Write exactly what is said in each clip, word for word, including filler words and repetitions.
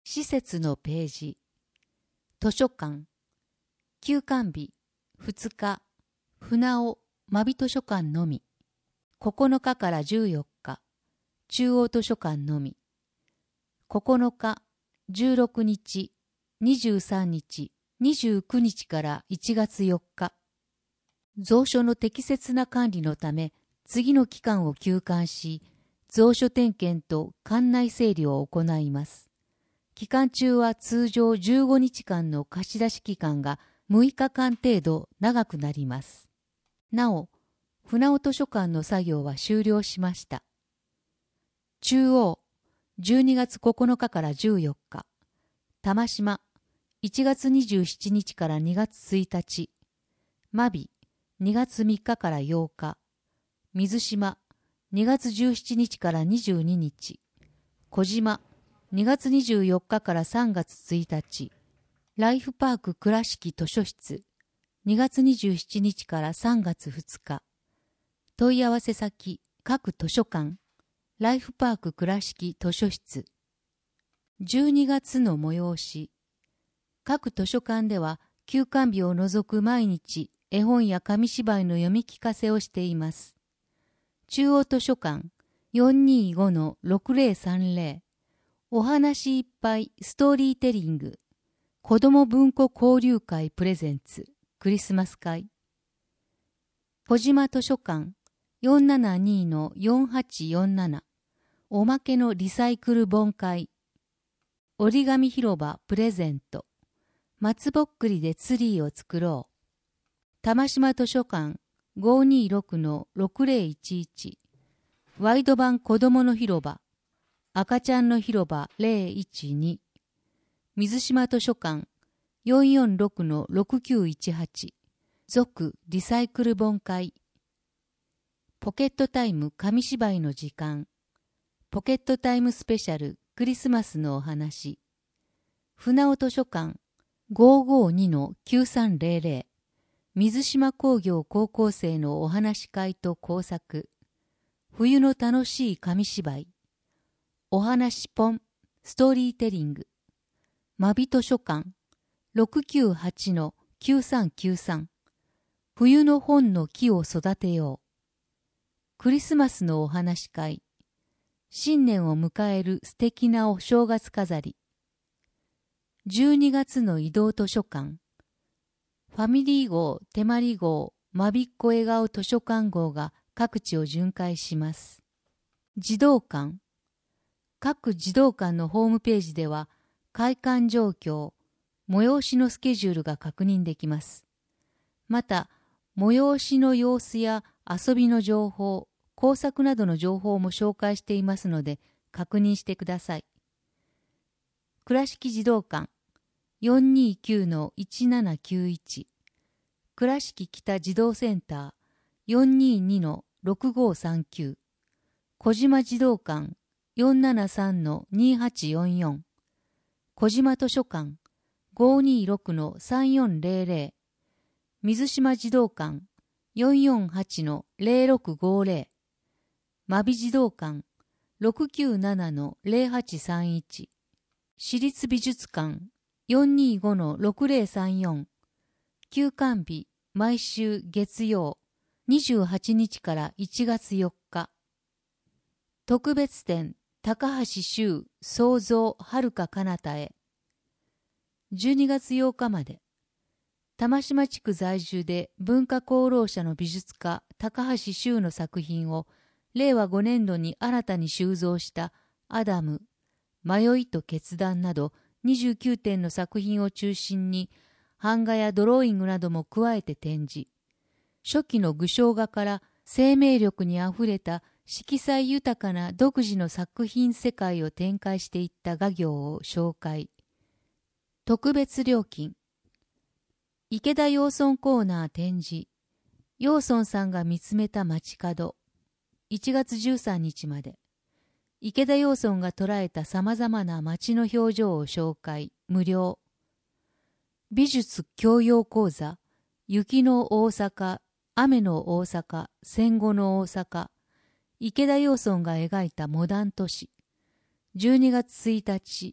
施設のページ。図書館。休館日ふつか。船尾真備図書館のみ。ここのかからじゅうよっか。中央図書館のみ。ここのか、じゅうろくにち、にじゅうさんにち、にじゅうくにちからいちがつよっか。蔵書の適切な管理のため、次の期間を休館し、蔵書点検と館内整理を行います。期間中は通常じゅうごにちかんの貸し出し期間がむいかかん程度長くなります。なお、船尾図書館の作業は終了しました。中央、じゅうにがつここのかからじゅうよっか。玉島、いちがつにじゅうしちにちからにがつついたち。真備、にがつみっかからようか。水島、にがつじゅうしちにちからにじゅうににち。小島、にがつにじゅうよっかからさんがつついたち。ライフパーク倉敷図書室、にがつにじゅうしちにちからさんがつふつか。問い合わせ先、各図書館、ライフパーク倉敷図書室。じゅうにがつの催し。各図書館では休館日を除く毎日、絵本や紙芝居の読み聞かせをしています。中央図書館 よんにーごのろくぜろさんぜろ。お話いっぱいストーリーテリング。子ども文庫交流会プレゼンツクリスマス会。小島図書館 よんななにのよんはちよんなな。おまけのリサイクル本会。折り紙広場プレゼント。松ぼっくりでツリーを作ろう。玉島図書館 ごーにーろくのろくぜろいちいち。ワイド版子どもの広場。赤ちゃんの広場ぜろいちに。水島図書館 よんよんろくのろくきゅういちはち。続リサイクル本会。ポケットタイム紙芝居の時間。ポケットタイムスペシャルクリスマスのお話。船尾図書館 ごーごーにのきゅうさんぜろぜろ。水島工業高校生のお話会と工作。冬の楽しい紙芝居。お話ポンストーリーテリング。真備図書館 ろくきゅうはちのきゅうさんきゅうさん。冬の本の木を育てよう。クリスマスのお話会。新年を迎える素敵なお正月飾り。じゅうにがつの移動図書館。ファミリー号、手まり号、まびっこ笑顔図書館号が各地を巡回します。児童館。各児童館のホームページでは、開館状況、催しのスケジュールが確認できます。また、催しの様子や遊びの情報、工作などの情報も紹介していますので、確認してください。倉敷児童館 よんにーきゅうのいちななきゅういち。倉敷北児童センター よんにーにのろくごーさんきゅう。小島児童館 よんななさんのにはちよんよん。小島図書館 ごーにーろくのさんよんぜろぜろ。水島児童館 よんよんはちのぜろろくごぜろ。真備児童館 ろくきゅうななのぜろはちさんいち。市立美術館 よんにーごのろくぜろさんよん。休館日毎週月曜にじゅうはちにちからいちがつよっか。特別展高橋周創造遥か彼方へ。じゅうにがつようかまで。玉島地区在住で文化功労者の美術家高橋周の作品をれいわごねんどに新たに収蔵したアダム、迷いと決断などにじゅうきゅうてんの作品を中心に版画やドローイングなども加えて展示。初期の具象画から生命力にあふれた色彩豊かな独自の作品世界を展開していった画業を紹介。特別料金。池田洋村コーナー展示。洋村さんが見つめた街角。いちがつじゅうさんにちまで。池田洋村が捉えたさまざまな街の表情を紹介。無料。美術教養講座。雪の大阪、雨の大阪、戦後の大阪。池田洋村が描いたモダン都市。じゅうにがつついたち。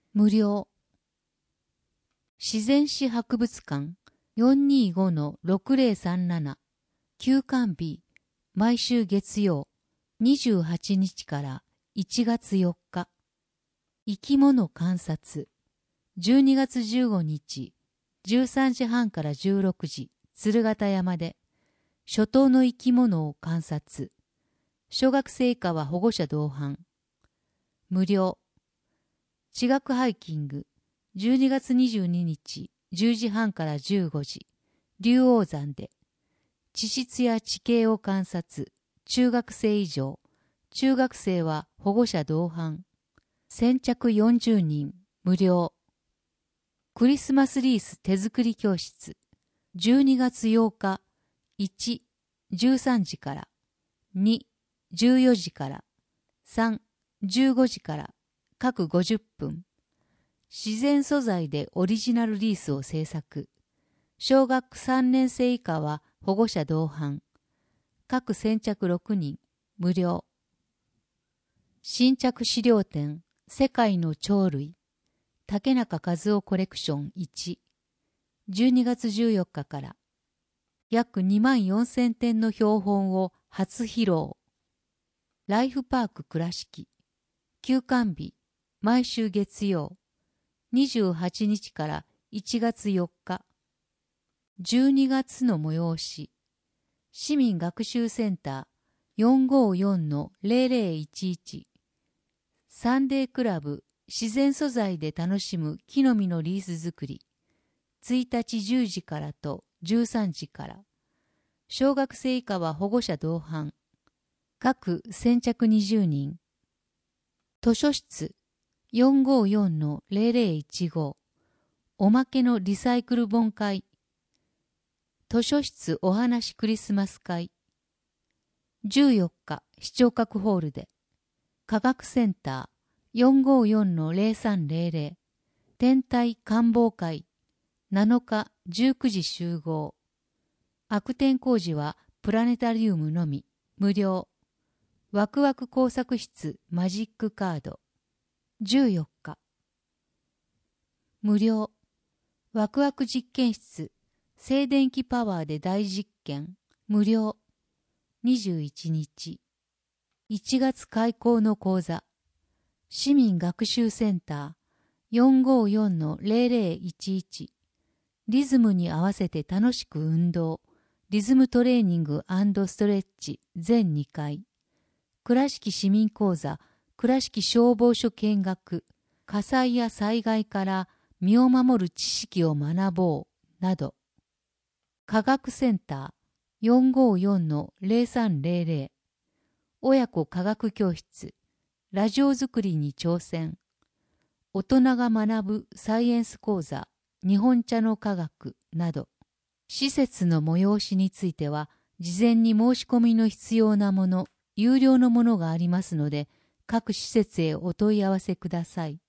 無料。自然史博物館 よんにーごのろくぜろさんなな 休館日毎週月曜にじゅうはちにちからいちがつよっか。生き物観察じゅうにがつじゅうごにちじゅうさんじはんからじゅうろくじ鶴形山で初冬の生き物を観察。小学生以下は保護者同伴。無料。地学ハイキングじゅうにがつにじゅうににちじゅうじはんからじゅうごじ竜王山で地質や地形を観察。中学生以上。中学生は保護者同伴。先着よんじゅうにん無料。クリスマスリース手作り教室じゅうにがつようかいち、じゅうさんじからに、じゅうよじからさん、じゅうごじから各ごじゅっぷん。自然素材でオリジナルリースを制作。小学さんねん生以下は保護者同伴。各先着ろくにん無料。新着資料展世界の鳥類竹中和夫コレクションいち、じゅうにがつじゅうよっかから約にまんよんせんてんの標本を初披露。ライフパーク倉敷休館日毎週月曜にじゅうはちにちからいちがつよっか。じゅうにがつの催し市民学習センター よんごーよんのぜろぜろいちいちサンデークラブ自然素材で楽しむ木の実のリース作りついたちじゅうじからとじゅうさんじから小学生以下は保護者同伴。各先着にじゅうにん。図書室 よんごーよんのぜろぜろいちご おまけのリサイクル本会図書室お話クリスマス会じゅうよっか視聴覚ホールで科学センター よんごーよんのぜろさんぜろぜろ 天体観望会なのかじゅうくじ集合。悪天工事はプラネタリウムのみ無料。ワクワク工作室マジックカードじゅうよっか無料。ワクワク実験室静電気パワーで大実験無料。にじゅういちにちいちがつ開講の講座市民学習センター よんごーよんのぜろぜろいちいちリズムに合わせて楽しく運動リズムトレーニング&ストレッチ全にかい倉敷市民講座倉敷消防署見学火災や災害から身を守る知識を学ぼうなど科学センター よんごーよんのぜろさんぜろぜろ親子科学教室ラジオ作りに挑戦大人が学ぶサイエンス講座日本茶の科学など施設の催しについては事前に申し込みの必要なもの有料のものがありますので各施設へお問い合わせください。